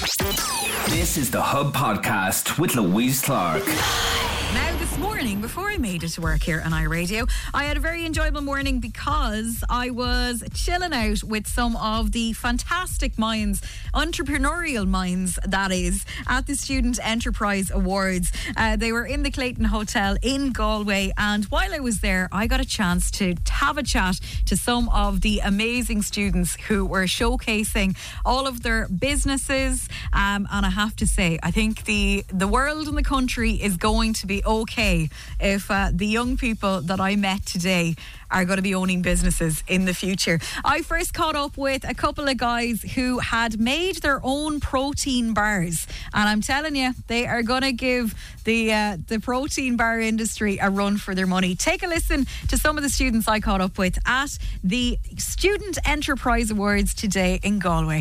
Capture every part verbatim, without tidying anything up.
This is the Hub Podcast with Louise Clark. Now, this morning, before I made it to work here on iRadio, I had a very enjoyable morning because I was chilling out with some of the fantastic minds, entrepreneurial minds, that is, at the Student Enterprise Awards. Uh, they were in the Clayton Hotel in Galway, and while I was there, I got a chance to have a chat to some of the amazing students who were showcasing all of their businesses. Um, and I have to say, I think the, the world and the country is going to be okay if uh, the young people that I met today are going to be owning businesses in the future. I first caught up with a couple of guys who had made their own protein bars, and I'm telling you, they are going to give the uh, the protein bar industry a run for their money. Take a listen to some of the students I caught up with at the Student Enterprise Awards today in Galway.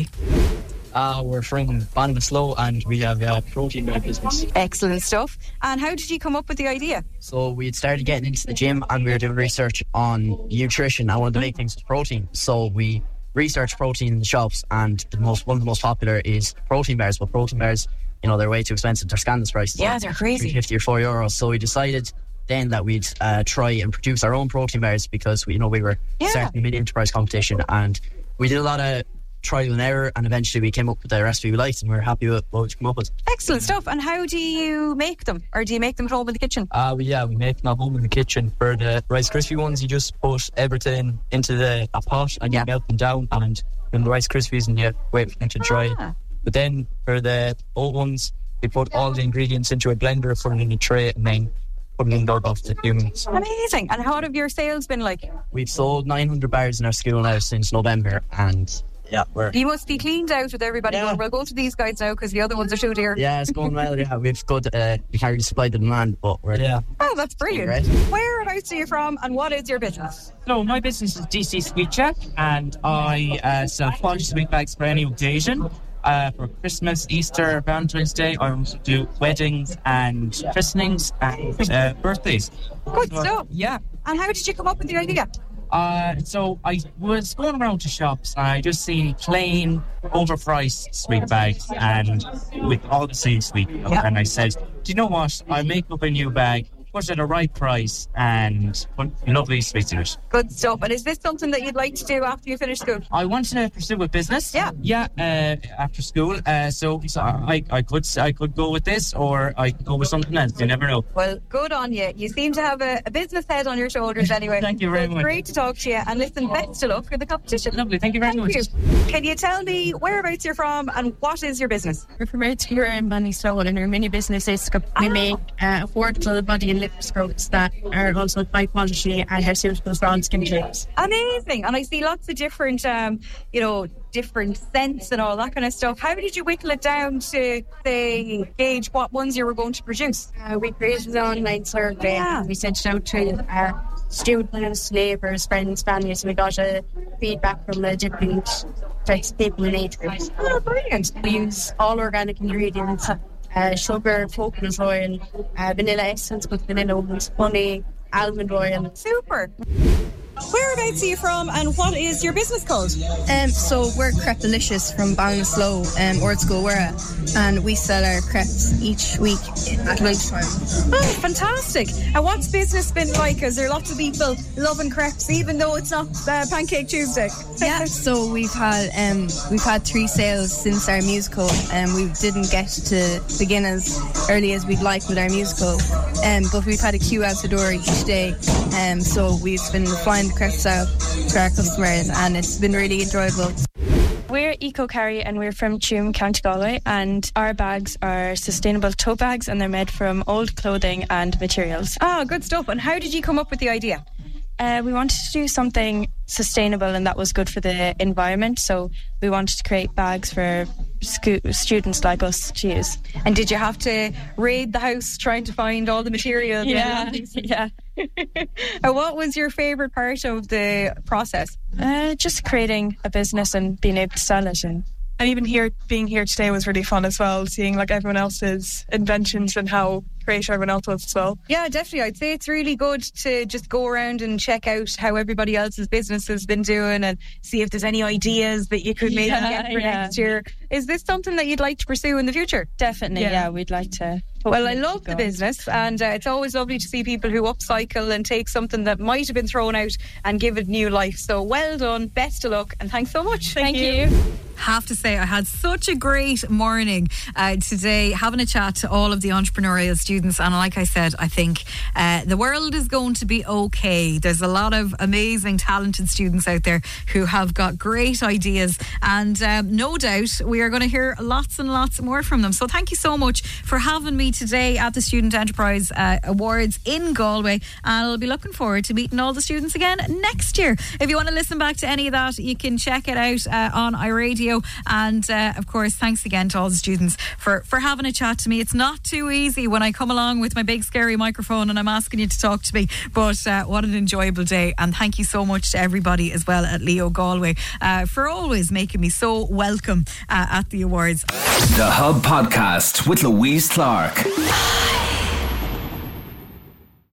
Uh, we're from Ballinasloe and we have a protein bar business. Excellent stuff. And how did you come up with the idea? So we had started getting into the gym and we were doing research on nutrition. I wanted to make things with protein. So we researched protein in the shops, and the most one of the most popular is protein bars. But protein bars, you know, they're way too expensive. They're scandalous prices. Yeah, they're crazy. three fifty or four euros. So we decided then that we'd uh, try and produce our own protein bars because we, you know, we were yeah. starting a mini enterprise competition, and we did a lot of trial and error, and eventually we came up with the recipe we liked, and we we're happy with what we came up with. Excellent stuff. And how do you make them? Or do you make them at home in the kitchen? Uh, well, yeah, we make them at home in the kitchen. For the Rice Krispie ones, you just put everything into the a pot and you melt them down, and then the Rice Krispies, and you wait for them to dry. Ah. But then for the old ones, we put all the ingredients into a blender, put them in a tray, and then put them in the off to humans. Amazing. And how have your sales been like? We've sold nine hundred bars in our school now since November, and yeah, we're... You must be cleaned out with everybody. Yeah. Going, we'll go to these guys now because the other ones are too dear. Yeah, it's going well. Yeah, we've got uh, we carry the supply to demand, but we're Yeah. Oh, that's brilliant. Right. Whereabouts are you from and what is your business? So my business is D C Sweet Check, and I uh, sell quality sweet bags for any occasion. Uh, for Christmas, Easter, Valentine's Day. I also do weddings and christenings and uh, birthdays. Good So, stuff. Yeah. And how did you come up with the idea? Uh, so I was going around to shops and I just seen plain, overpriced sweet bags and with all the same sweet. Yeah. And I said, do you know what? I'll make up a new bag, put it at a right price, and put lovely sweets in it. Good stuff. And is this something that you'd like to do after you finish school? I want to pursue a business. Yeah. Yeah. Uh, after school. Uh, so, so I, I could, I could go with this, or I could go with something else. You never know. Well, good on you. You seem to have a, a business head on your shoulders anyway. Thank you very so much. Great to talk to you. And listen, best of luck for the competition. Lovely. Thank you very Thank much. you. Can you tell me whereabouts you're from and what is your business? We're from out here in Ballinasloe, and our mini business is we Ah. make uh, affordable body and lip scrubs that are also high quality and are suitable for all skin shapes. Amazing. And I see lots of different, um, you know, different scents and all that kind of stuff. How did you whittle it down to, say, gauge what ones you were going to produce? Uh, we created an online survey Yeah. and we sent it out to our students, neighbours, friends, family, so we got a feedback from the different types of people in age groups. Oh, brilliant. We use all organic ingredients. Uh, sugar, coconut oil, uh, vanilla essence with vanilla oils, honey, almond oil. Super. Whereabouts are you from and what is your business called? Um, so we're Crepalicious from Ballinasloe, um, Ord School Wera, and we sell our crepes each week at lunchtime. Oh, fantastic. And what's business been like? Is there lots of people loving crepes even though it's not uh, Pancake Tuesday? Yeah, so we've had um, we've had three sales since our musical, and we didn't get to begin as early as we'd like with our musical, um, but we've had a queue out the door each day, um, so we've been flying the crepes out to our customers, and it's been really enjoyable. We're EcoCarry and we're from Tuam, County Galway, and our bags are sustainable tote bags and they're made from old clothing and materials. Ah, good stuff. And how did you come up with the idea? Uh, we wanted to do something sustainable and that was good for the environment, so we wanted to create bags for scu- students like us to use. And did you have to raid the house trying to find all the material? Yeah, yeah. And what was your favourite part of the process? Uh, just creating a business and being able to sell it. And And even here, being here today was really fun as well, seeing like everyone else's inventions and how creative everyone else was as well. Yeah, definitely. I'd say it's really good to just go around and check out how everybody else's business has been doing and see if there's any ideas that you could maybe Yeah, get for yeah. next year. Is this something that you'd like to pursue in the future? Definitely, Yeah. yeah, we'd like to. Well, I hopefully love keep the going. business, and uh, it's always lovely to see people who upcycle and take something that might have been thrown out and give it new life. So well done, best of luck, and thanks so much. Thank you. Have to say, I had such a great morning uh, today, having a chat to all of the entrepreneurial students. And like I said, I think uh, the world is going to be okay. There's a lot of amazing, talented students out there who have got great ideas, and um, no doubt we are going to hear lots and lots more from them. So thank you so much for having me today at the Student Enterprise uh, Awards in Galway, and I'll be looking forward to meeting all the students again next year. If you want to listen back to any of that, you can check it out uh, on iRadio. And uh, of course, thanks again to all the students for, for having a chat to me. It's not too easy when I come along with my big scary microphone and I'm asking you to talk to me, but uh, what an enjoyable day. And thank you so much to everybody as well at Leo Galway uh, for always making me so welcome uh, at the awards. The Hub Podcast with Louise Clark.